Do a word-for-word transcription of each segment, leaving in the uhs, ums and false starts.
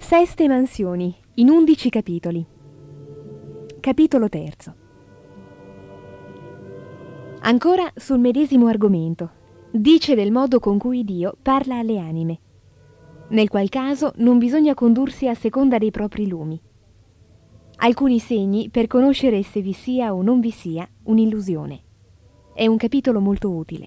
Seste mansioni, in undici capitoli. Capitolo terzo. Ancora sul medesimo argomento, dice del modo con cui Dio parla alle anime, nel qual caso non bisogna condursi a seconda dei propri lumi. Alcuni segni per conoscere se vi sia o non vi sia un'illusione. È un capitolo molto utile.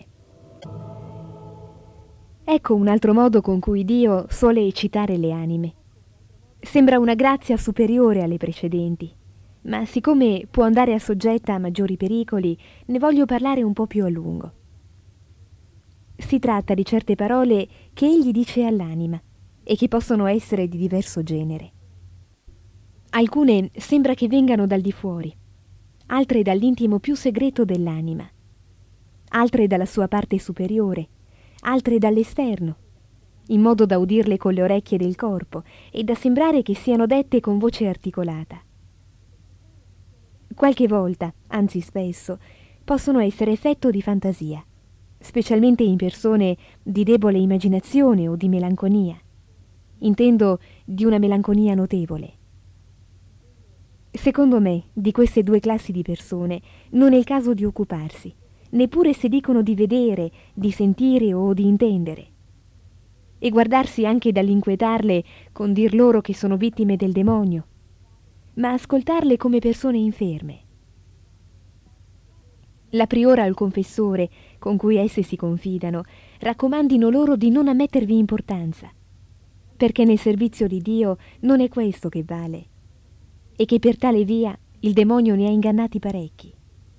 Ecco un altro modo con cui Dio suole eccitare le anime. Sembra una grazia superiore alle precedenti, ma siccome può andare assoggetta a maggiori pericoli, ne voglio parlare un po' più a lungo. Si tratta di certe parole che egli dice all'anima e che possono essere di diverso genere. Alcune sembra che vengano dal di fuori, altre dall'intimo più segreto dell'anima, altre dalla sua parte superiore, altre dall'esterno, in modo da udirle con le orecchie del corpo e da sembrare che siano dette con voce articolata. Qualche volta, anzi spesso, possono essere effetto di fantasia, specialmente in persone di debole immaginazione o di melanconia. Intendo di una melanconia notevole. Secondo me, di queste due classi di persone non è il caso di occuparsi, neppure se dicono di vedere, di sentire o di intendere, e guardarsi anche dall'inquietarle con dir loro che sono vittime del demonio, ma ascoltarle come persone inferme. La priora o il confessore, con cui esse si confidano, raccomandino loro di non ammettervi importanza, perché nel servizio di Dio non è questo che vale, e che per tale via il demonio ne ha ingannati parecchi.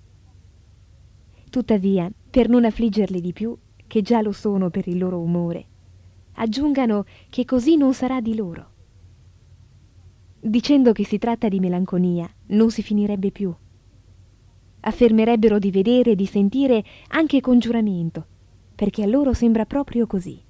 Tuttavia, per non affliggerli di più, che già lo sono per il loro umore, aggiungano che così non sarà di loro. Dicendo che si tratta di melanconia, non si finirebbe più. Affermerebbero di vedere e di sentire anche con giuramento, perché a loro sembra proprio così.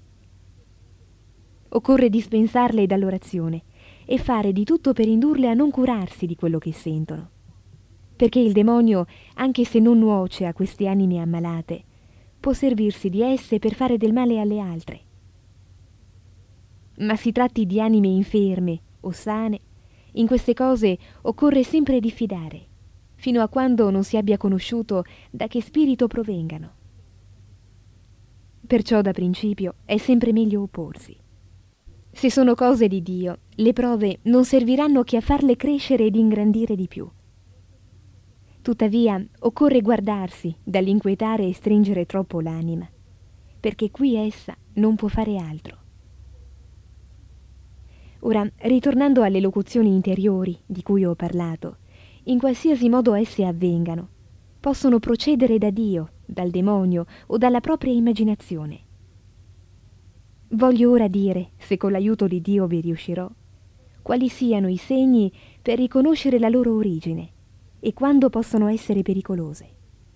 Occorre dispensarle dall'orazione e fare di tutto per indurle a non curarsi di quello che sentono, perché il demonio, anche se non nuoce a queste anime ammalate, può servirsi di esse per fare del male alle altre. Ma si tratti di anime inferme o sane, in queste cose occorre sempre diffidare, fino a quando non si abbia conosciuto da che spirito provengano. Perciò da principio è sempre meglio opporsi. Se sono cose di Dio, le prove non serviranno che a farle crescere ed ingrandire di più. Tuttavia, occorre guardarsi dall'inquietare e stringere troppo l'anima, perché qui essa non può fare altro. Ora, ritornando alle locuzioni interiori di cui ho parlato, in qualsiasi modo esse avvengano, possono procedere da Dio, dal demonio o dalla propria immaginazione. Voglio ora dire, se con l'aiuto di Dio vi riuscirò, quali siano i segni per riconoscere la loro origine e quando possono essere pericolose.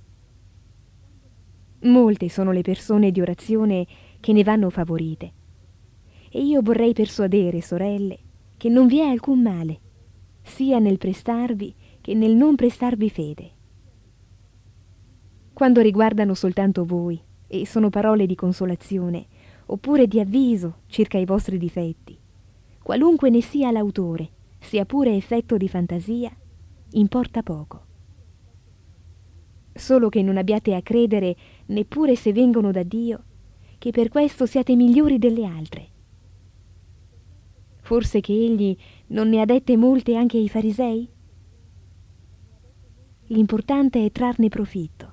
Molte sono le persone di orazione che ne vanno favorite, e io vorrei persuadere, sorelle, che non vi è alcun male, sia nel prestarvi che nel non prestarvi fede. Quando riguardano soltanto voi, e sono parole di consolazione, oppure di avviso circa i vostri difetti, qualunque ne sia l'autore, sia pure effetto di fantasia, importa poco. Solo che non abbiate a credere, neppure se vengono da Dio, che per questo siate migliori delle altre. Forse che egli non ne ha dette molte anche ai farisei? L'importante è trarne profitto.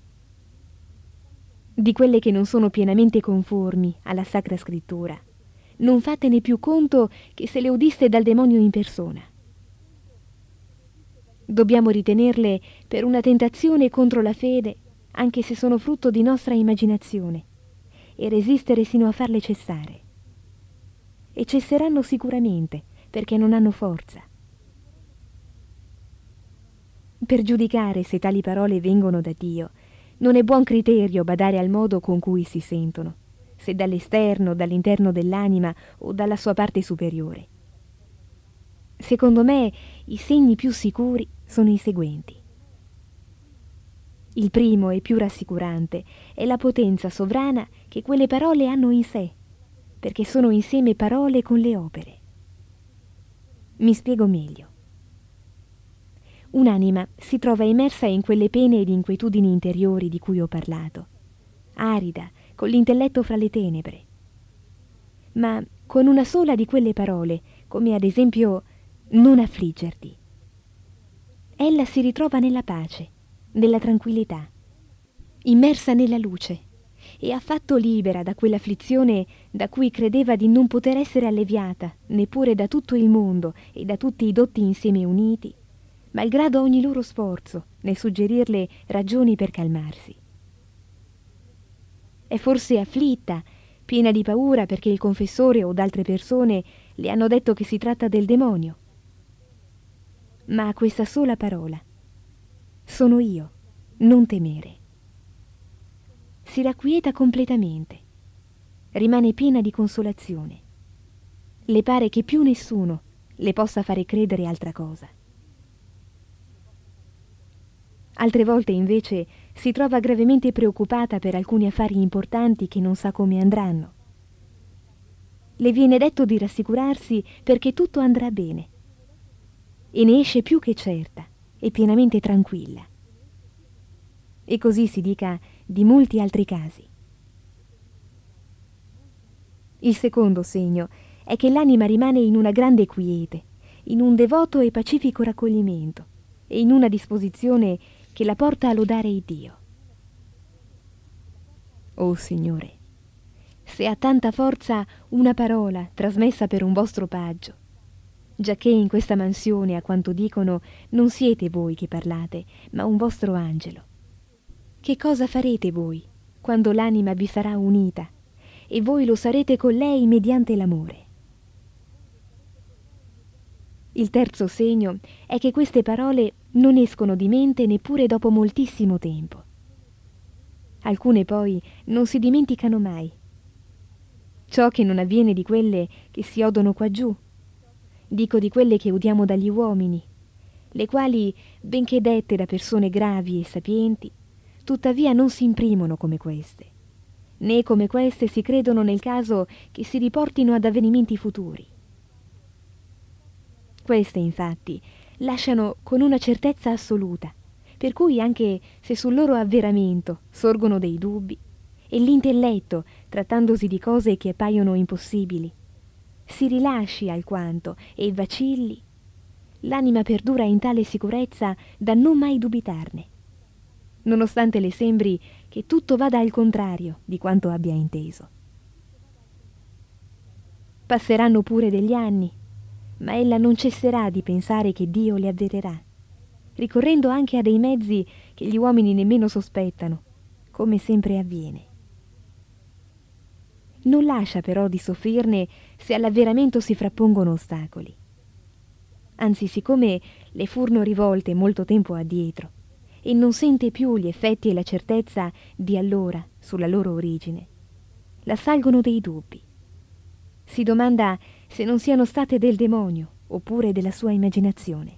Di quelle che non sono pienamente conformi alla Sacra Scrittura, non fatene più conto che se le udiste dal demonio in persona. Dobbiamo ritenerle per una tentazione contro la fede, anche se sono frutto di nostra immaginazione, e resistere sino a farle cessare. E cesseranno sicuramente, perché non hanno forza. Per giudicare se tali parole vengono da Dio, non è buon criterio badare al modo con cui si sentono, se dall'esterno, dall'interno dell'anima o dalla sua parte superiore. Secondo me, i segni più sicuri sono i seguenti. Il primo e più rassicurante è la potenza sovrana che quelle parole hanno in sé, perché sono insieme parole con le opere. Mi spiego meglio. Un'anima si trova immersa in quelle pene ed inquietudini interiori di cui ho parlato, arida, con l'intelletto fra le tenebre. Ma con una sola di quelle parole, come ad esempio non affliggerti, ella si ritrova nella pace, nella tranquillità, immersa nella luce e affatto libera da quell'afflizione da cui credeva di non poter essere alleviata neppure da tutto il mondo e da tutti i dotti insieme uniti, malgrado ogni loro sforzo nel suggerirle ragioni per calmarsi. È forse afflitta, piena di paura perché il confessore o d'altre persone le hanno detto che si tratta del demonio. Ma questa sola parola: sono io, non temere, si racquieta completamente, rimane piena di consolazione. Le pare che più nessuno le possa fare credere altra cosa. Altre volte invece si trova gravemente preoccupata per alcuni affari importanti che non sa come andranno. Le viene detto di rassicurarsi perché tutto andrà bene e ne esce più che certa e pienamente tranquilla. E così si dica di molti altri casi. Il secondo segno è che l'anima rimane in una grande quiete, in un devoto e pacifico raccoglimento e in una disposizione che la porta a lodare il Dio. Oh Signore, se ha tanta forza una parola trasmessa per un vostro paggio, giacché in questa mansione, a quanto dicono, non siete voi che parlate, ma un vostro angelo, che cosa farete voi quando l'anima vi sarà unita e voi lo sarete con lei mediante l'amore? Il terzo segno è che queste parole non escono di mente neppure dopo moltissimo tempo. Alcune poi non si dimenticano mai. Ciò che non avviene di quelle che si odono qua giù, dico di quelle che udiamo dagli uomini, le quali, benché dette da persone gravi e sapienti, tuttavia non si imprimono come queste, né come queste si credono nel caso che si riportino ad avvenimenti futuri. Queste, infatti, lasciano con una certezza assoluta, per cui anche se sul loro avveramento sorgono dei dubbi, e l'intelletto, trattandosi di cose che appaiono impossibili, si rilasci alquanto e vacilli, l'anima perdura in tale sicurezza da non mai dubitarne, nonostante le sembri che tutto vada al contrario di quanto abbia inteso. Passeranno pure degli anni, ma ella non cesserà di pensare che Dio le avvererà, ricorrendo anche a dei mezzi che gli uomini nemmeno sospettano, come sempre avviene. Non lascia però di soffrirne se all'avveramento si frappongono ostacoli. Anzi, siccome le furono rivolte molto tempo addietro e non sente più gli effetti e la certezza di allora sulla loro origine, l'assalgono dei dubbi. Si domanda se non siano state del demonio oppure della sua immaginazione.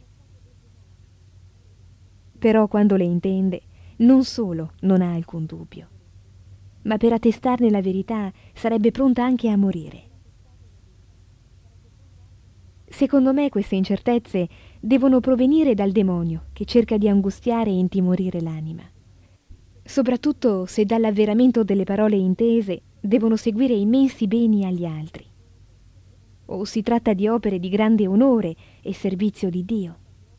Però quando le intende, non solo non ha alcun dubbio, ma per attestarne la verità sarebbe pronta anche a morire. Secondo me queste incertezze devono provenire dal demonio che cerca di angustiare e intimorire l'anima, soprattutto se dall'avveramento delle parole intese devono seguire immensi beni agli altri, o si tratta di opere di grande onore e servizio di Dio.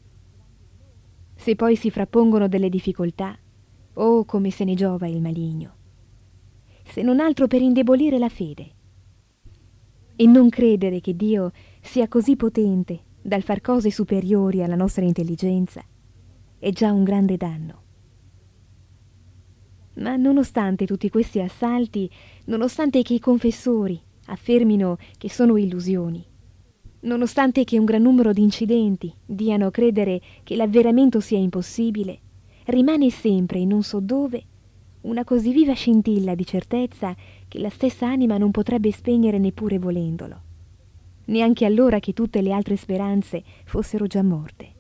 Se poi si frappongono delle difficoltà, oh come se ne giova il maligno, se non altro per indebolire la fede. E non credere che Dio sia così potente dal far cose superiori alla nostra intelligenza è già un grande danno. Ma nonostante tutti questi assalti, nonostante che i confessori affermino che sono illusioni, nonostante che un gran numero di incidenti diano a credere che l'avveramento sia impossibile, rimane sempre in non so dove una così viva scintilla di certezza che la stessa anima non potrebbe spegnere neppure volendolo, neanche allora che tutte le altre speranze fossero già morte.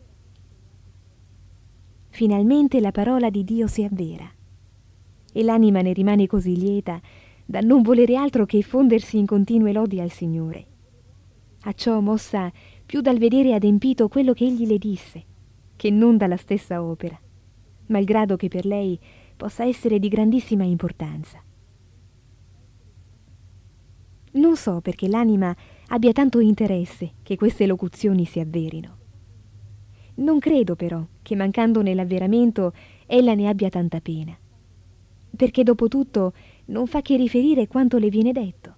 Finalmente la parola di Dio si avvera e l'anima ne rimane così lieta da non volere altro che fondersi in continue lodi al Signore. a ciò mossa più dal vedere adempito quello che egli le disse, che non dalla stessa opera, malgrado che per lei possa essere di grandissima importanza. Non so perché l'anima abbia tanto interesse che queste locuzioni si avverino. Non credo però che mancando nell'avveramento ella ne abbia tanta pena, perché dopo tutto non fa che riferire quanto le viene detto.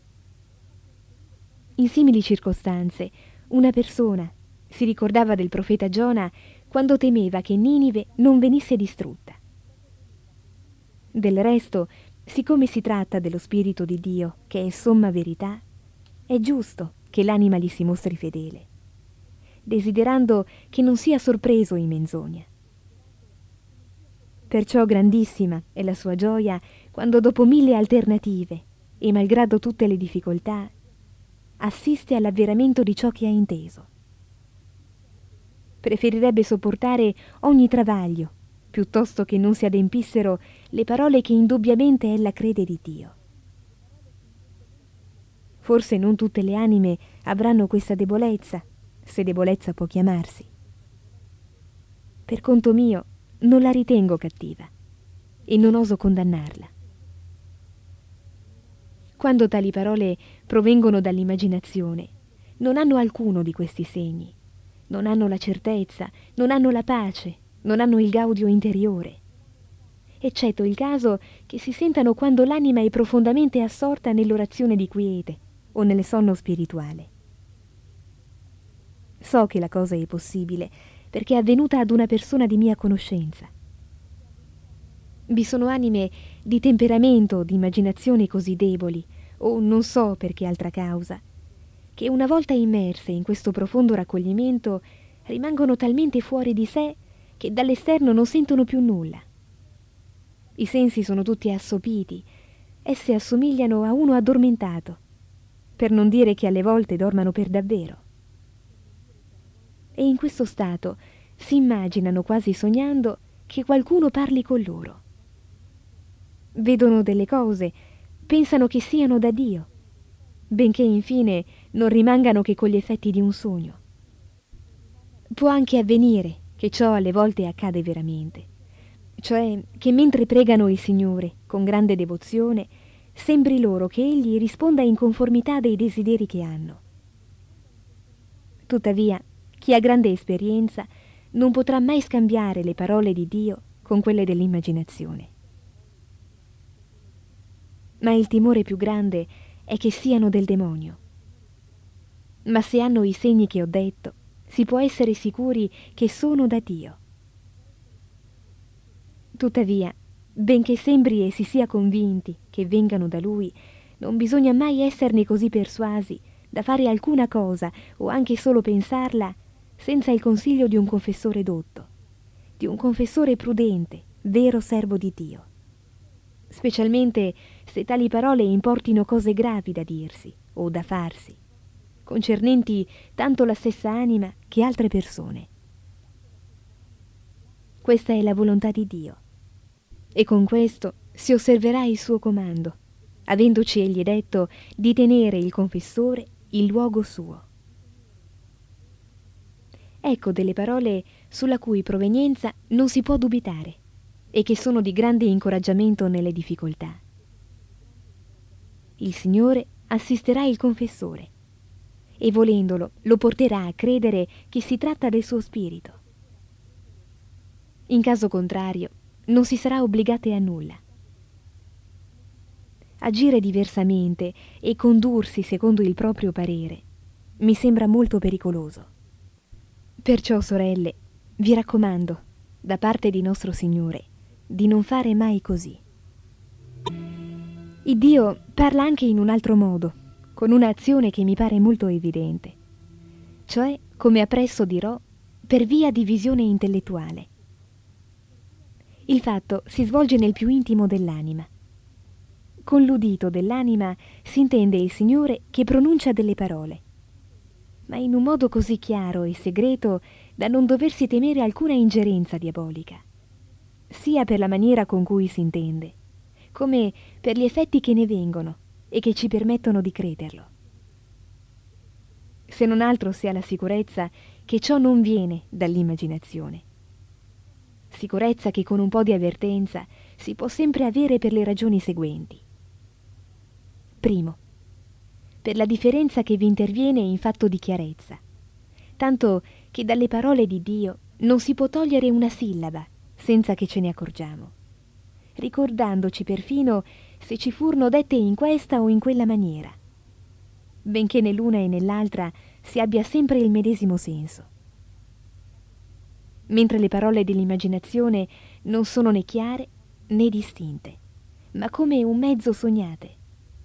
In simili circostanze una persona si ricordava del profeta Giona quando temeva che Ninive non venisse distrutta. Del resto, siccome si tratta dello Spirito di Dio, che è somma verità, è giusto che l'anima gli si mostri fedele, desiderando che non sia sorpreso in menzogna. Perciò grandissima è la sua gioia quando dopo mille alternative e malgrado tutte le difficoltà assiste all'avveramento di ciò che ha inteso. Preferirebbe sopportare ogni travaglio piuttosto che non si adempissero le parole che indubbiamente ella crede di Dio. Forse non tutte le anime avranno questa debolezza, se debolezza può chiamarsi. Per conto mio non la ritengo cattiva e non oso condannarla. Quando tali parole provengono dall'immaginazione, non hanno alcuno di questi segni, non hanno la certezza, non hanno la pace, non hanno il gaudio interiore, eccetto il caso che si sentano quando l'anima è profondamente assorta nell'orazione di quiete o nel sonno spirituale. So che la cosa è possibile, perché è avvenuta ad una persona di mia conoscenza. Vi sono anime di temperamento o di immaginazione così deboli, o non so per che altra causa, che una volta immerse in questo profondo raccoglimento rimangono talmente fuori di sé che dall'esterno non sentono più nulla. I sensi sono tutti assopiti, esse assomigliano a uno addormentato, per non dire che alle volte dormano per davvero. E in questo stato si immaginano quasi sognando che qualcuno parli con loro. Vedono delle cose, pensano che siano da Dio, benché infine non rimangano che con gli effetti di un sogno. Può anche avvenire che ciò alle volte accade veramente, cioè che mentre pregano il Signore con grande devozione, sembri loro che Egli risponda in conformità dei desideri che hanno. Tuttavia, chi ha grande esperienza non potrà mai scambiare le parole di Dio con quelle dell'immaginazione. Ma il timore più grande è che siano del demonio. Ma se hanno i segni che ho detto, si può essere sicuri che sono da Dio. Tuttavia, benché sembri e si sia convinti che vengano da Lui, non bisogna mai esserne così persuasi da fare alcuna cosa o anche solo pensarla senza il consiglio di un confessore dotto, di un confessore prudente, vero servo di Dio. Specialmente se tali parole importino cose gravi da dirsi o da farsi, concernenti tanto la stessa anima che altre persone. Questa è la volontà di Dio, e con questo si osserverà il suo comando, avendoci egli detto di tenere il confessore il luogo suo. Ecco delle parole sulla cui provenienza non si può dubitare e che sono di grande incoraggiamento nelle difficoltà. Il Signore assisterà il confessore e volendolo lo porterà a credere che si tratta del suo spirito. In caso contrario, non si sarà obbligate a nulla. Agire diversamente e condursi secondo il proprio parere mi sembra molto pericoloso. Perciò, sorelle, vi raccomando, da parte di nostro Signore, di non fare mai così. Il Dio parla anche in un altro modo, con un'azione che mi pare molto evidente, cioè, come appresso dirò, per via di visione intellettuale. Il fatto si svolge nel più intimo dell'anima. Con l'udito dell'anima si intende il Signore che pronuncia delle parole, ma in un modo così chiaro e segreto da non doversi temere alcuna ingerenza diabolica, sia per la maniera con cui si intende, come per gli effetti che ne vengono e che ci permettono di crederlo. se non altro si ha la sicurezza che ciò non viene dall'immaginazione. Sicurezza che con un po' di avvertenza si può sempre avere per le ragioni seguenti. Primo, per la differenza che vi interviene in fatto di chiarezza, tanto che dalle parole di Dio non si può togliere una sillaba senza che ce ne accorgiamo, ricordandoci perfino se ci furono dette in questa o in quella maniera, benché nell'una e nell'altra si abbia sempre il medesimo senso. Mentre le parole dell'immaginazione non sono né chiare né distinte, ma come un mezzo sognate.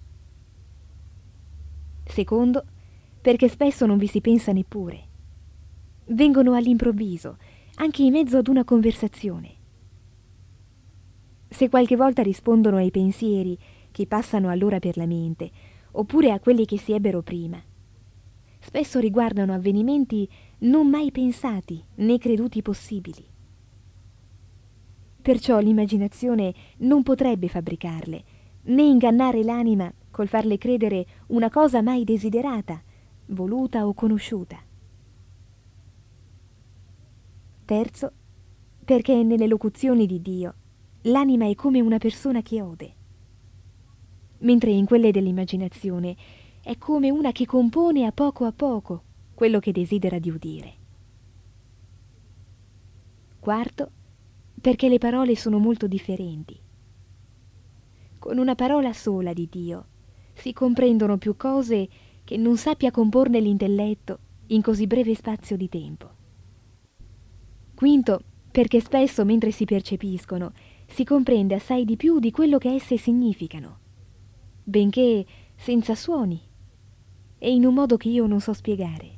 Secondo, perché spesso non vi si pensa neppure. Vengono all'improvviso, anche in mezzo ad una conversazione. Se qualche volta rispondono ai pensieri che passano allora per la mente, oppure a quelli che si ebbero prima, spesso riguardano avvenimenti non mai pensati né creduti possibili. Perciò l'immaginazione non potrebbe fabbricarle, né ingannare l'anima col farle credere una cosa mai desiderata, voluta o conosciuta. Terzo, perché nelle locuzioni di Dio l'anima è come una persona che ode, mentre in quelle dell'immaginazione è come una che compone a poco a poco quello che desidera di udire. Quarto, perché le parole sono molto differenti. Con una parola sola di Dio si comprendono più cose che non sappia comporne l'intelletto in così breve spazio di tempo. Quinto, perché spesso mentre si percepiscono si comprende assai di più di quello che esse significano, benché senza suoni e in un modo che io non so spiegare.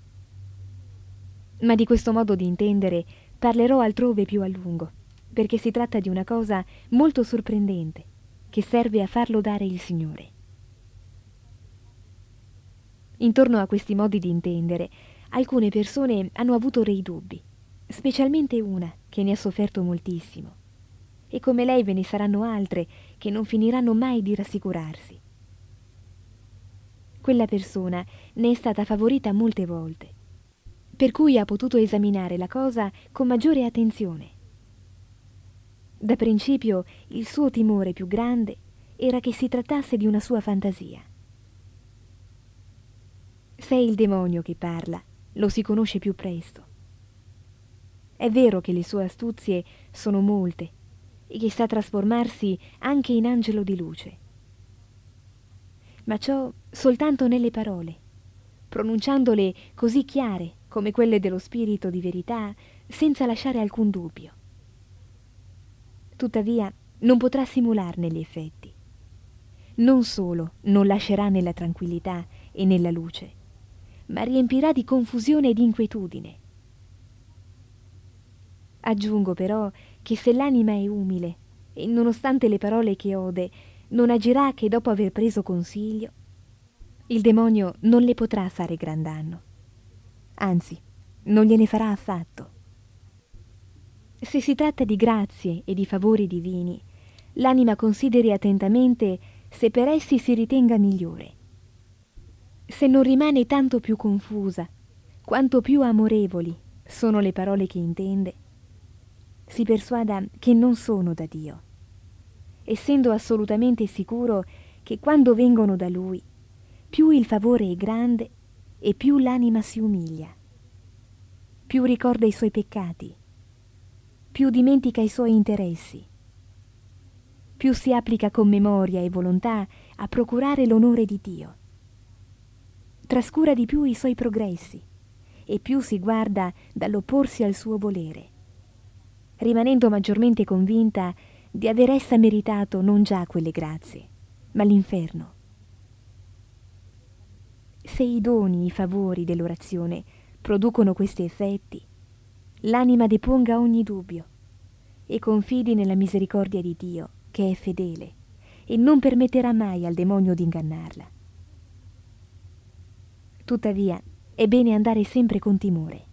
Ma di questo modo di intendere parlerò altrove più a lungo, perché si tratta di una cosa molto sorprendente che serve a far lodare il Signore. Intorno a questi modi di intendere, alcune persone hanno avuto dei dubbi, specialmente una che ne ha sofferto moltissimo, e come lei ve ne saranno altre che non finiranno mai di rassicurarsi. Quella persona ne è stata favorita molte volte, per cui ha potuto esaminare la cosa con maggiore attenzione. Da principio il suo timore più grande era che si trattasse di una sua fantasia. Se è il demonio che parla, lo si conosce più presto. È vero che le sue astuzie sono molte e che sa trasformarsi anche in angelo di luce, ma ciò soltanto nelle parole, pronunciandole così chiare come quelle dello spirito di verità, senza lasciare alcun dubbio. Tuttavia non potrà simularne gli effetti. Non solo non lascerà nella tranquillità e nella luce, ma riempirà di confusione e di inquietudine. Aggiungo però che se l'anima è umile e nonostante le parole che ode non agirà che dopo aver preso consiglio, il demonio non le potrà fare gran danno. Anzi, non gliene farà affatto. Se si tratta di grazie e di favori divini, l'anima consideri attentamente se per essi si ritenga migliore. Se non rimane tanto più confusa, quanto più amorevoli sono le parole che intende, si persuada che non sono da Dio, essendo assolutamente sicuro che quando vengono da Lui, più il favore è grande e più l'anima si umilia, più ricorda i suoi peccati, più dimentica i suoi interessi, più si applica con memoria e volontà a procurare l'onore di Dio, trascura di più i suoi progressi e più si guarda dall'opporsi al suo volere, rimanendo maggiormente convinta di aver essa meritato non già quelle grazie, ma l'inferno. Se i doni, i favori dell'orazione producono questi effetti, l'anima deponga ogni dubbio e confidi nella misericordia di Dio, che è fedele e non permetterà mai al demonio di ingannarla. Tuttavia, è bene andare sempre con timore.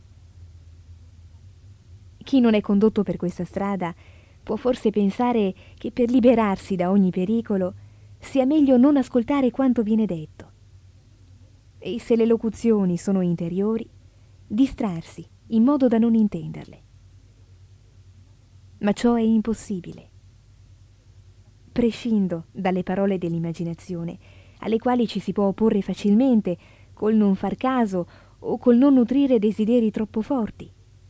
Chi non è condotto per questa strada può forse pensare che per liberarsi da ogni pericolo sia meglio non ascoltare quanto viene detto. e se le locuzioni sono interiori, distrarsi in modo da non intenderle. Ma ciò è impossibile. Prescindo dalle parole dell'immaginazione, alle quali ci si può opporre facilmente col non far caso o col non nutrire desideri troppo forti.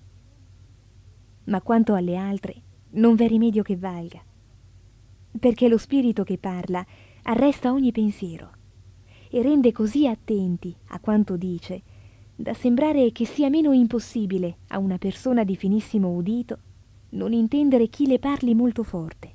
Ma quanto alle altre, non v'è rimedio che valga, perché lo spirito che parla arresta ogni pensiero e rende così attenti a quanto dice da sembrare che sia meno impossibile a una persona di finissimo udito non intendere chi le parli molto forte.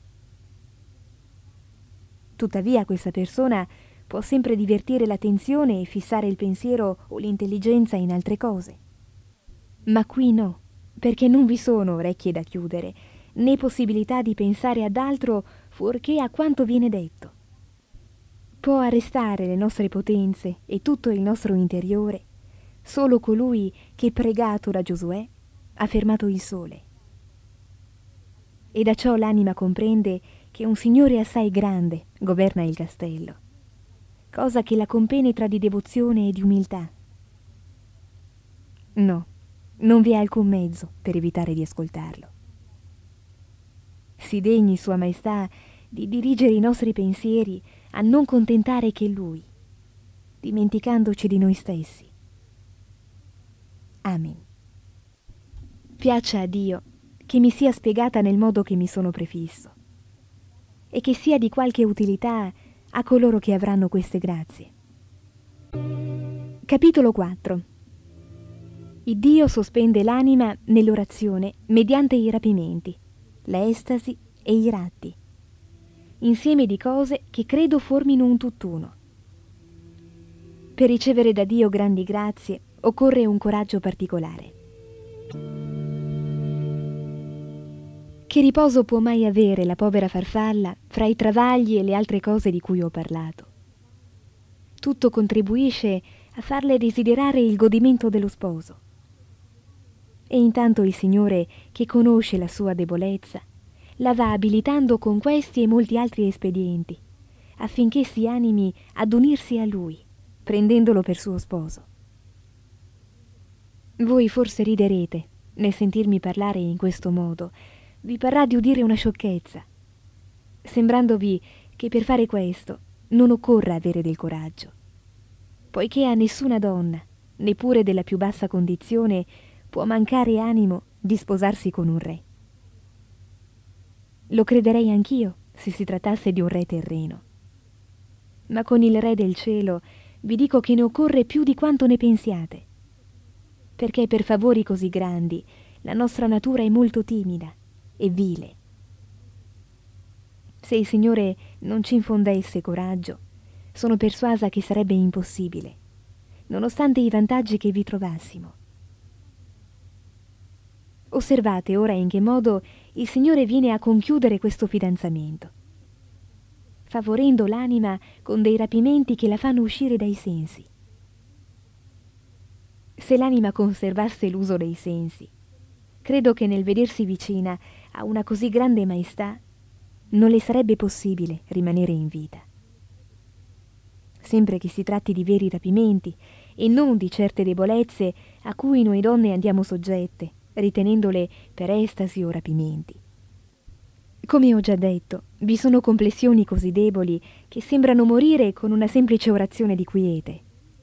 Tuttavia questa persona può sempre divertire l'attenzione e fissare il pensiero o l'intelligenza in altre cose. Ma qui no, perché non vi sono orecchie da chiudere, né possibilità di pensare ad altro fuorché a quanto viene detto. Può arrestare le nostre potenze e tutto il nostro interiore solo colui che, pregato da Giosuè, ha fermato il sole. E da ciò l'anima comprende che un Signore assai grande governa il castello, cosa che la compenetra di devozione e di umiltà. No, non vi è alcun mezzo per evitare di ascoltarlo. Si degni Sua Maestà di dirigere i nostri pensieri a non contentare che Lui, dimenticandoci di noi stessi. Amen. Piaccia a Dio che mi sia spiegata nel modo che mi sono prefisso e che sia di qualche utilità a coloro che avranno queste grazie. Capitolo quattro. Il Dio sospende l'anima nell'orazione mediante i rapimenti, l'estasi e i ratti, insieme di cose che credo formino un tutt'uno. Per ricevere da Dio grandi grazie occorre un coraggio particolare. Che riposo può mai avere la povera farfalla fra i travagli e le altre cose di cui ho parlato? Tutto contribuisce a farle desiderare il godimento dello sposo. E intanto il Signore, che conosce la sua debolezza, la va abilitando con questi e molti altri espedienti, affinché si animi ad unirsi a Lui, prendendolo per suo sposo. Voi forse riderete nel sentirmi parlare in questo modo, vi parrà di udire una sciocchezza, sembrandovi che per fare questo non occorra avere del coraggio, poiché a nessuna donna, neppure della più bassa condizione, può mancare animo di sposarsi con un re. Lo crederei anch'io se si trattasse di un re terreno. Ma con il re del cielo vi dico che ne occorre più di quanto ne pensiate, perché per favori così grandi la nostra natura è molto timida e vile. Se il Signore non ci infondesse coraggio, sono persuasa che sarebbe impossibile, nonostante i vantaggi che vi trovassimo. Osservate ora in che modo il Signore viene a conchiudere questo fidanzamento, favorendo l'anima con dei rapimenti che la fanno uscire dai sensi. Se l'anima conservasse l'uso dei sensi, credo che nel vedersi vicina a una così grande maestà non le sarebbe possibile rimanere in vita. Sempre che si tratti di veri rapimenti e non di certe debolezze a cui noi donne andiamo soggette, ritenendole per estasi o rapimenti. Come ho già detto, vi sono complessioni così deboli che sembrano morire con una semplice orazione di quiete.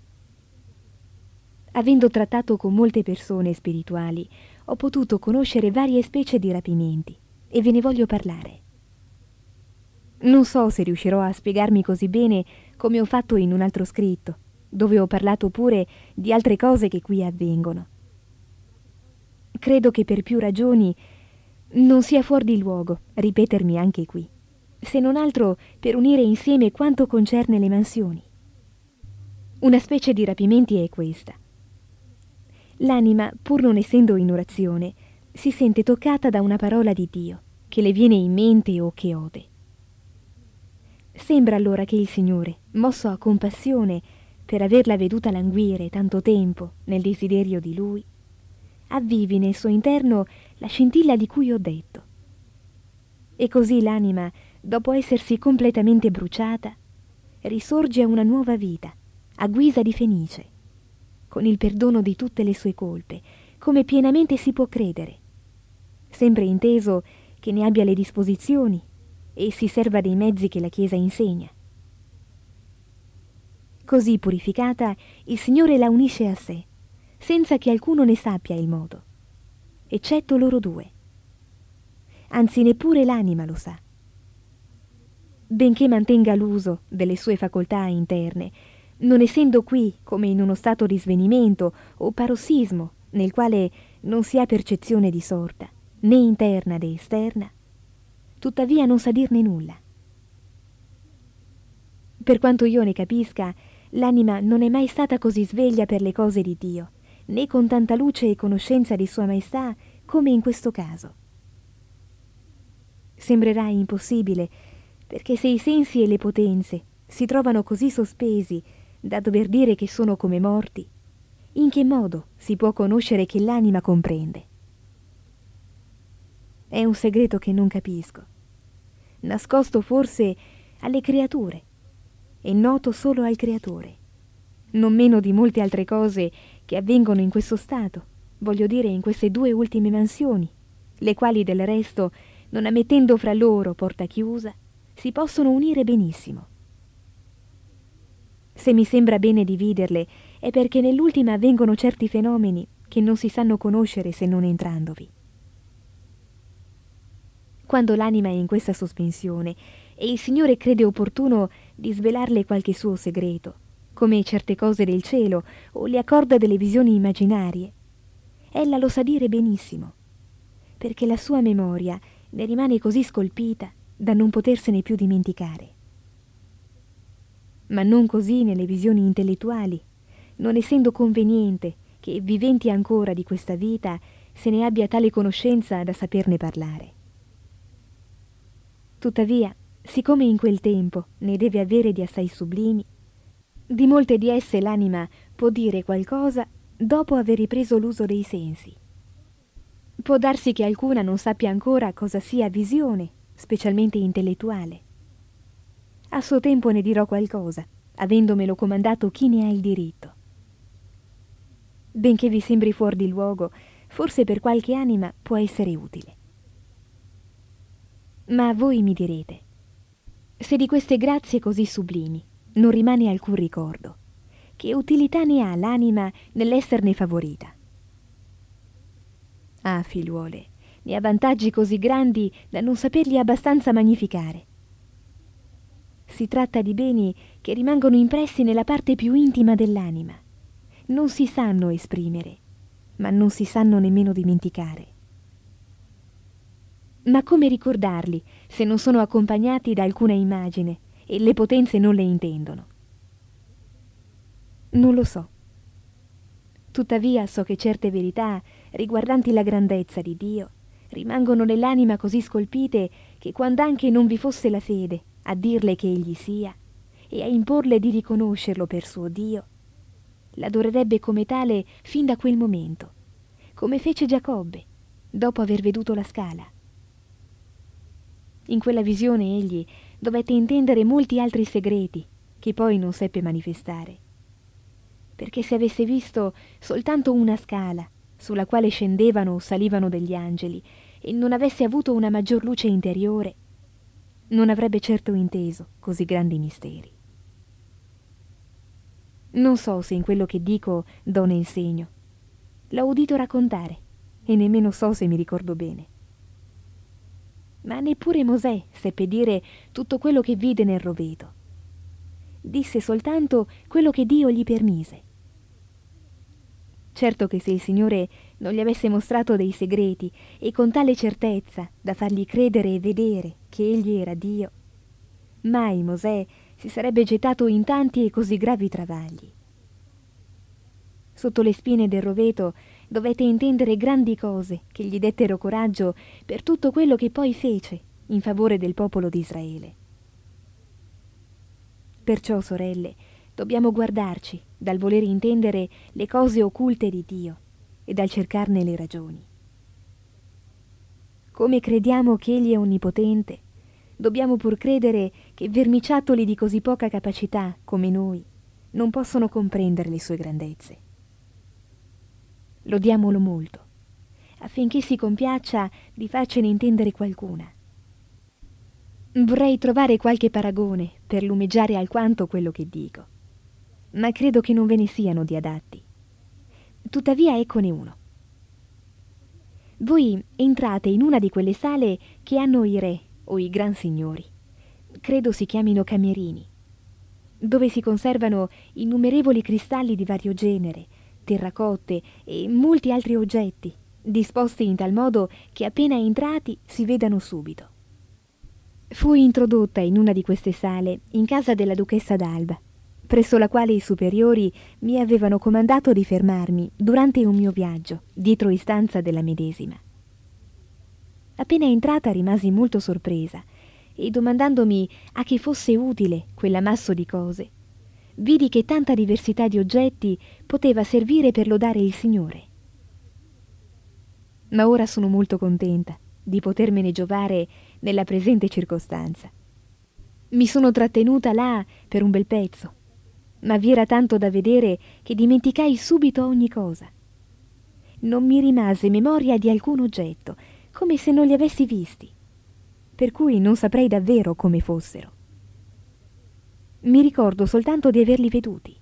Avendo trattato con molte persone spirituali, ho potuto conoscere varie specie di rapimenti e ve ne voglio parlare. Non so se riuscirò a spiegarmi così bene come ho fatto in un altro scritto, dove ho parlato pure di altre cose che qui avvengono. Credo che per più ragioni non sia fuor di luogo ripetermi anche qui, se non altro per unire insieme quanto concerne le mansioni. Una specie di rapimenti è questa. L'anima, pur non essendo in orazione, si sente toccata da una parola di Dio, che le viene in mente o che ode. Sembra allora che il Signore, mosso a compassione per averla veduta languire tanto tempo nel desiderio di Lui, avvivi nel suo interno la scintilla di cui ho detto. E così l'anima, dopo essersi completamente bruciata, risorge a una nuova vita, a guisa di fenice, con il perdono di tutte le sue colpe, come pienamente si può credere, sempre inteso che ne abbia le disposizioni e si serva dei mezzi che la Chiesa insegna. Così purificata, il Signore la unisce a sé, senza che alcuno ne sappia il modo, eccetto loro due. Anzi, neppure l'anima lo sa. Benché mantenga l'uso delle sue facoltà interne, non essendo qui come in uno stato di svenimento o parossismo nel quale non si ha percezione di sorta, né interna né esterna, tuttavia non sa dirne nulla. Per quanto io ne capisca, l'anima non è mai stata così sveglia per le cose di Dio, né con tanta luce e conoscenza di Sua Maestà come in questo caso. Sembrerà impossibile, perché se i sensi e le potenze si trovano così sospesi da dover dire che sono come morti, in che modo si può conoscere che l'anima comprende? È un segreto che non capisco, nascosto forse alle creature e noto solo al Creatore, non meno di molte altre cose che avvengono in questo stato, voglio dire in queste due ultime mansioni, le quali del resto, non ammettendo fra loro porta chiusa, si possono unire benissimo. Se mi sembra bene dividerle, è perché nell'ultima avvengono certi fenomeni che non si sanno conoscere se non entrandovi. Quando l'anima è in questa sospensione e il Signore crede opportuno di svelarle qualche suo segreto, come certe cose del cielo o le accorda delle visioni immaginarie, ella lo sa dire benissimo, perché la sua memoria ne rimane così scolpita da non potersene più dimenticare. Ma non così nelle visioni intellettuali, non essendo conveniente che, viventi ancora di questa vita, se ne abbia tale conoscenza da saperne parlare. Tuttavia, siccome in quel tempo ne deve avere di assai sublimi, di molte di esse l'anima può dire qualcosa dopo aver ripreso l'uso dei sensi. Può darsi che alcuna non sappia ancora cosa sia visione, specialmente intellettuale. A suo tempo ne dirò qualcosa, avendomelo comandato chi ne ha il diritto. Benché vi sembri fuor di luogo, forse per qualche anima può essere utile. Ma voi mi direte, se di queste grazie così sublimi non rimane alcun ricordo, che utilità ne ha l'anima nell'esserne favorita? Ah, figliuole, ne ha vantaggi così grandi da non saperli abbastanza magnificare. Si tratta di beni che rimangono impressi nella parte più intima dell'anima. Non si sanno esprimere, ma non si sanno nemmeno dimenticare. Ma come ricordarli se non sono accompagnati da alcuna immagine e le potenze non le intendono? Non lo so. Tuttavia so che certe verità riguardanti la grandezza di Dio rimangono nell'anima così scolpite che quand'anche non vi fosse la fede a dirle che egli sia e a imporle di riconoscerlo per suo Dio, l'adorerebbe come tale fin da quel momento, come fece Giacobbe dopo aver veduto la scala. In quella visione egli dovette intendere molti altri segreti che poi non seppe manifestare, perché se avesse visto soltanto una scala sulla quale scendevano o salivano degli angeli e non avesse avuto una maggior luce interiore, non avrebbe certo inteso così grandi misteri. Non so se in quello che dico do nel segno. L'ho udito raccontare e nemmeno so se mi ricordo bene. Ma neppure Mosè seppe dire tutto quello che vide nel roveto. Disse soltanto quello che Dio gli permise. Certo che se il Signore non gli avesse mostrato dei segreti e con tale certezza da fargli credere e vedere che egli era Dio, mai Mosè si sarebbe gettato in tanti e così gravi travagli. Sotto le spine del roveto dovette intendere grandi cose che gli dettero coraggio per tutto quello che poi fece in favore del popolo di Israele. Perciò, sorelle, dobbiamo guardarci dal voler intendere le cose occulte di Dio e dal cercarne le ragioni. Come crediamo che Egli è onnipotente, dobbiamo pur credere che vermiciattoli di così poca capacità come noi non possono comprendere le sue grandezze. Lodiamolo molto, affinché si compiaccia di farcene intendere qualcuna. Vorrei trovare qualche paragone per lumeggiare alquanto quello che dico, ma credo che non ve ne siano di adatti. Tuttavia eccone uno. Voi entrate in una di quelle sale che hanno i re o i gran signori, credo si chiamino camerini, dove si conservano innumerevoli cristalli di vario genere, terracotte e molti altri oggetti, disposti in tal modo che appena entrati si vedano subito. Fui introdotta in una di queste sale in casa della duchessa d'Alba, presso la quale i superiori mi avevano comandato di fermarmi durante un mio viaggio dietro istanza della medesima. Appena entrata rimasi molto sorpresa e domandandomi a che fosse utile quell'ammasso di cose, vidi che tanta diversità di oggetti poteva servire per lodare il Signore. Ma ora sono molto contenta di potermene giovare nella presente circostanza. Mi sono trattenuta là per un bel pezzo, ma vi era tanto da vedere che dimenticai subito ogni cosa. Non mi rimase memoria di alcun oggetto, come se non li avessi visti, per cui non saprei davvero come fossero. Mi ricordo soltanto di averli veduti.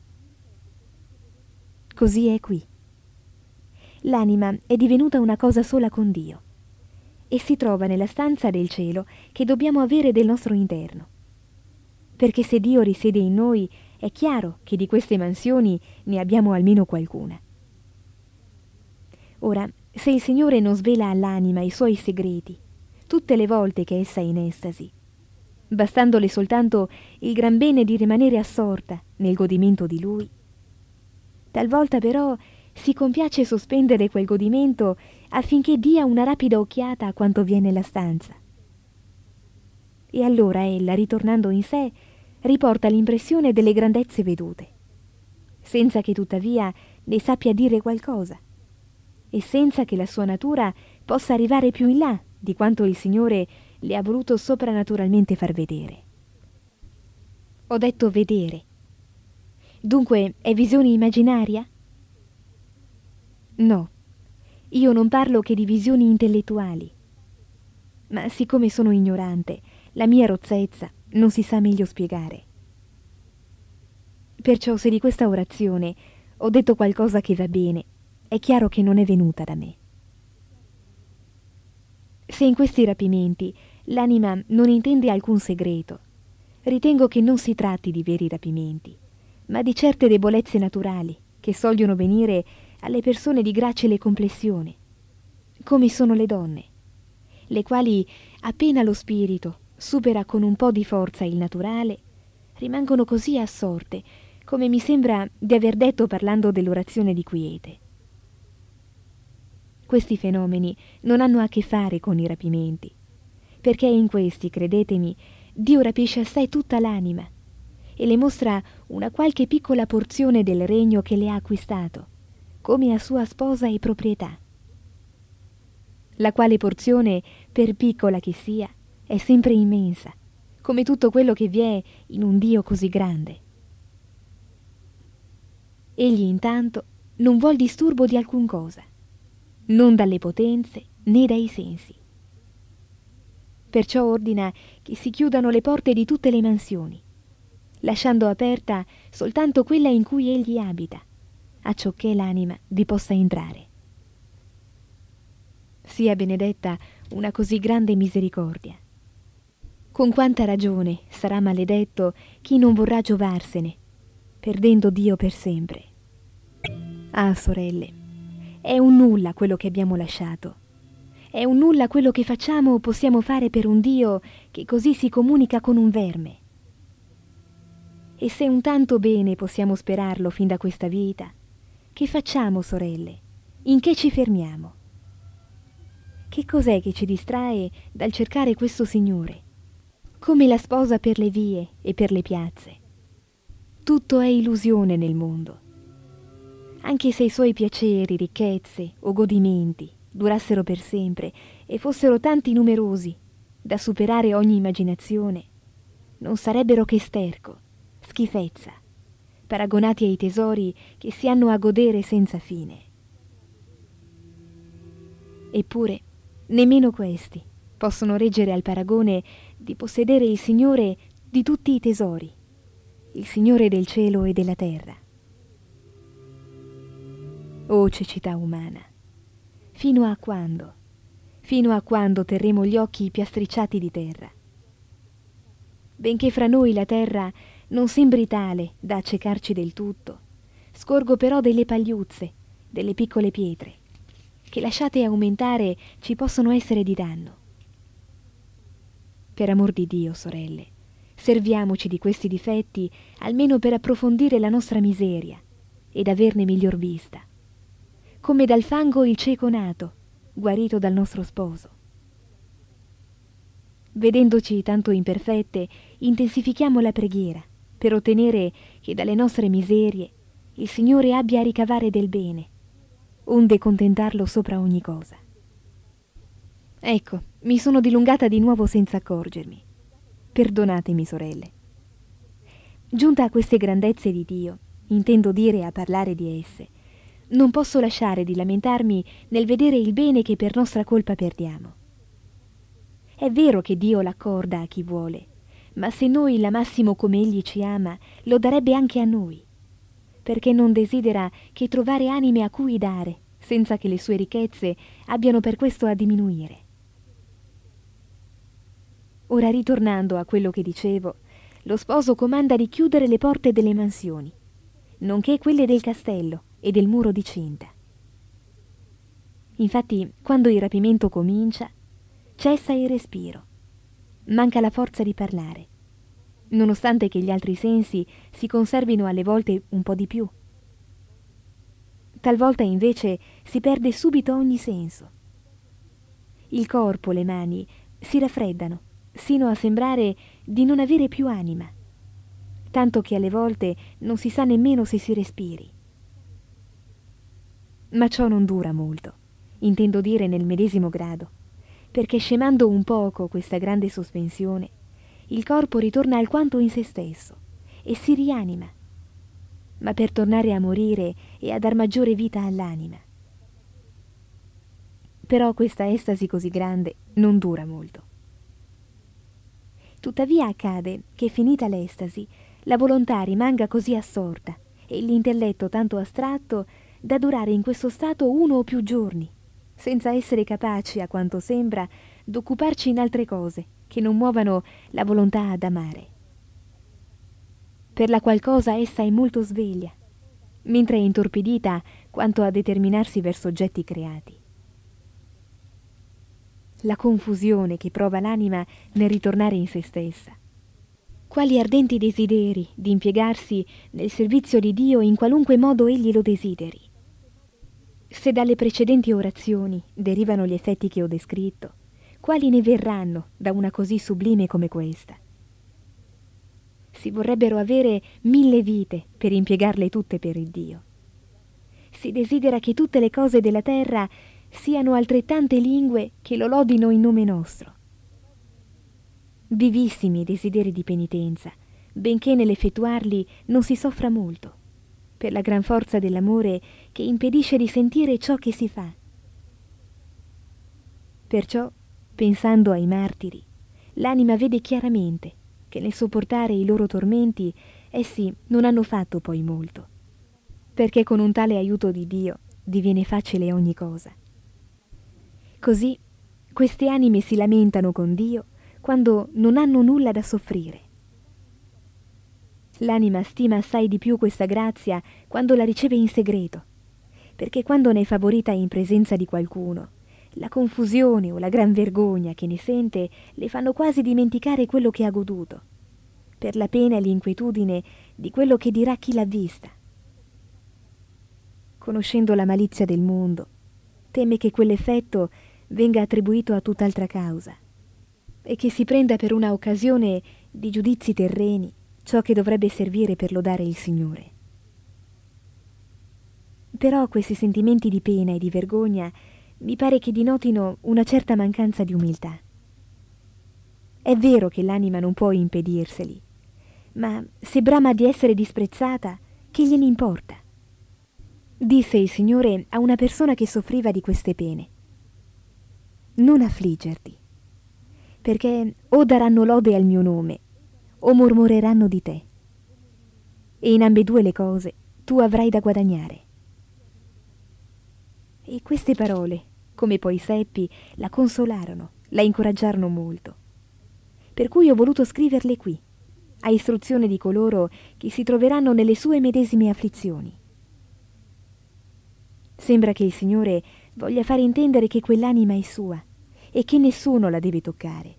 Così è qui. L'anima è divenuta una cosa sola con Dio e si trova nella stanza del cielo che dobbiamo avere del nostro interno. Perché se Dio risiede in noi, è chiaro che di queste mansioni ne abbiamo almeno qualcuna. Ora, se il Signore non svela all'anima i suoi segreti, tutte le volte che essa è in estasi, bastandole soltanto il gran bene di rimanere assorta nel godimento di Lui, talvolta però si compiace sospendere quel godimento affinché dia una rapida occhiata a quanto viene nella stanza. E allora ella, ritornando in sé, riporta l'impressione delle grandezze vedute, senza che tuttavia ne sappia dire qualcosa, e senza che la sua natura possa arrivare più in là di quanto il Signore le ha voluto soprannaturalmente far vedere. Ho detto vedere. Dunque è visione immaginaria? No, io non parlo che di visioni intellettuali, ma siccome sono ignorante, la mia rozzezza non si sa meglio spiegare. Perciò se di questa orazione ho detto qualcosa che va bene, è chiaro che non è venuta da me. Se in questi rapimenti l'anima non intende alcun segreto, ritengo che non si tratti di veri rapimenti, ma di certe debolezze naturali che sogliono venire alle persone di gracile complessione, come sono le donne, le quali appena lo spirito supera con un po' di forza il naturale, rimangono così assorte, come mi sembra di aver detto parlando dell'orazione di quiete. Questi fenomeni non hanno a che fare con i rapimenti, perché in questi, credetemi, Dio rapisce a sé tutta l'anima e le mostra una qualche piccola porzione del regno che le ha acquistato, come a sua sposa e proprietà, la quale porzione, per piccola che sia, è sempre immensa, come tutto quello che vi è in un Dio così grande. Egli intanto non vuol disturbo di alcun cosa, non dalle potenze né dai sensi. Perciò ordina che si chiudano le porte di tutte le mansioni, lasciando aperta soltanto quella in cui egli abita, acciocché l'anima vi possa entrare. Sia benedetta una così grande misericordia. Con quanta ragione sarà maledetto chi non vorrà giovarsene, perdendo Dio per sempre. Ah, sorelle, è un nulla quello che abbiamo lasciato. È un nulla quello che facciamo o possiamo fare per un Dio che così si comunica con un verme. E se un tanto bene possiamo sperarlo fin da questa vita, che facciamo, sorelle? In che ci fermiamo? Che cos'è che ci distrae dal cercare questo Signore? Come la sposa per le vie e per le piazze. Tutto è illusione nel mondo. Anche se i suoi piaceri, ricchezze o godimenti durassero per sempre e fossero tanti numerosi da superare ogni immaginazione, non sarebbero che sterco, schifezza, paragonati ai tesori che si hanno a godere senza fine. Eppure, nemmeno questi possono reggere al paragone di possedere il Signore di tutti i tesori, il Signore del cielo e della terra. O cecità umana, fino a quando, fino a quando terremo gli occhi piastricciati di terra? Benché fra noi la terra non sembri tale da accecarci del tutto, scorgo però delle pagliuzze, delle piccole pietre, che lasciate aumentare ci possono essere di danno. Per amor di Dio, sorelle, serviamoci di questi difetti almeno per approfondire la nostra miseria ed averne miglior vista, come dal fango il cieco nato, guarito dal nostro sposo. Vedendoci tanto imperfette, intensifichiamo la preghiera per ottenere che dalle nostre miserie il Signore abbia a ricavare del bene, onde contentarlo sopra ogni cosa. Ecco, mi sono dilungata di nuovo senza accorgermi. Perdonatemi, sorelle. Giunta a queste grandezze di Dio, intendo dire a parlare di esse, non posso lasciare di lamentarmi nel vedere il bene che per nostra colpa perdiamo. È vero che Dio l'accorda a chi vuole, ma se noi l'amassimo come Egli ci ama, lo darebbe anche a noi, perché non desidera che trovare anime a cui dare, senza che le sue ricchezze abbiano per questo a diminuire. Ora, ritornando a quello che dicevo, lo sposo comanda di chiudere le porte delle mansioni, nonché quelle del castello e del muro di cinta. Infatti, quando il rapimento comincia, cessa il respiro, manca la forza di parlare, nonostante che gli altri sensi si conservino alle volte un po' di più. Talvolta invece si perde subito ogni senso. Il corpo, le mani, si raffreddano, sino a sembrare di non avere più anima, tanto che alle volte non si sa nemmeno se si respiri. Ma ciò non dura molto, intendo dire nel medesimo grado, perché scemando un poco questa grande sospensione, il corpo ritorna alquanto in se stesso e si rianima, ma per tornare a morire e a dar maggiore vita all'anima. Però questa estasi così grande non dura molto. Tuttavia accade che, finita l'estasi, la volontà rimanga così assorta e l'intelletto tanto astratto da durare in questo stato uno o più giorni, senza essere capaci, a quanto sembra, d'occuparci in altre cose che non muovano la volontà ad amare. Per la qual cosa essa è molto sveglia, mentre è intorpidita quanto a determinarsi verso oggetti creati. La confusione che prova l'anima nel ritornare in se stessa. Quali ardenti desideri di impiegarsi nel servizio di Dio in qualunque modo egli lo desideri. Se dalle precedenti orazioni derivano gli effetti che ho descritto, quali ne verranno da una così sublime come questa? Si vorrebbero avere mille vite per impiegarle tutte per il Dio. Si desidera che tutte le cose della terra siano altrettante lingue che lo lodino in nome nostro. Vivissimi i desideri di penitenza, benché nell'effettuarli non si soffra molto, per la gran forza dell'amore che impedisce di sentire ciò che si fa. Perciò, pensando ai martiri, l'anima vede chiaramente che nel sopportare i loro tormenti essi non hanno fatto poi molto, perché con un tale aiuto di Dio diviene facile ogni cosa. Così queste anime si lamentano con Dio quando non hanno nulla da soffrire. L'anima stima assai di più questa grazia quando la riceve in segreto, perché quando ne è favorita in presenza di qualcuno, la confusione o la gran vergogna che ne sente le fanno quasi dimenticare quello che ha goduto, per la pena e l'inquietudine di quello che dirà chi l'ha vista. Conoscendo la malizia del mondo, teme che quell'effetto venga attribuito a tutt'altra causa e che si prenda per una occasione di giudizi terreni ciò che dovrebbe servire per lodare il Signore. Però questi sentimenti di pena e di vergogna mi pare che dinotino una certa mancanza di umiltà. È vero che l'anima non può impedirseli, ma se brama di essere disprezzata, che gliene importa? Disse il Signore a una persona che soffriva di queste pene: non affliggerti, perché o daranno lode al mio nome, o mormoreranno di te, e in ambedue le cose tu avrai da guadagnare. E queste parole, come poi seppi, la consolarono, la incoraggiarono molto, per cui ho voluto scriverle qui, a istruzione di coloro che si troveranno nelle sue medesime afflizioni. Sembra che il Signore voglia fare intendere che quell'anima è sua e che nessuno la deve toccare.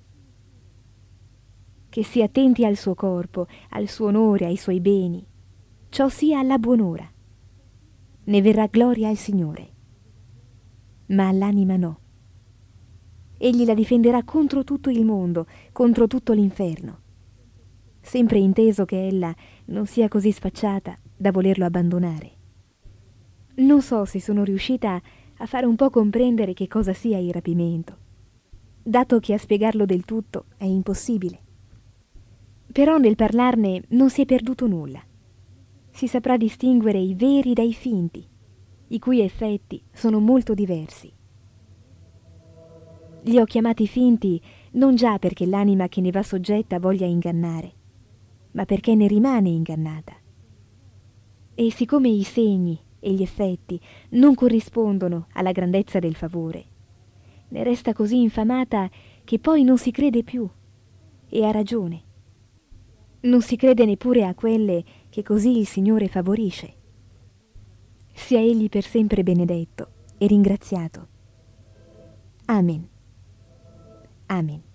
Che sia attenti al suo corpo, al suo onore, ai suoi beni. Ciò sia alla buon'ora. Ne verrà gloria al Signore. Ma all'anima no. Egli la difenderà contro tutto il mondo, contro tutto l'inferno, sempre inteso che ella non sia così sfacciata da volerlo abbandonare. Non so se sono riuscita a fare un po' comprendere che cosa sia il rapimento, dato che a spiegarlo del tutto è impossibile. Però nel parlarne non si è perduto nulla. Si saprà distinguere i veri dai finti, i cui effetti sono molto diversi. Li ho chiamati finti non già perché l'anima che ne va soggetta voglia ingannare, ma perché ne rimane ingannata. E siccome i segni e gli effetti non corrispondono alla grandezza del favore, ne resta così infamata che poi non si crede più, e ha ragione. Non si crede neppure a quelle che così il Signore favorisce. Sia egli per sempre benedetto e ringraziato. Amen. Amen.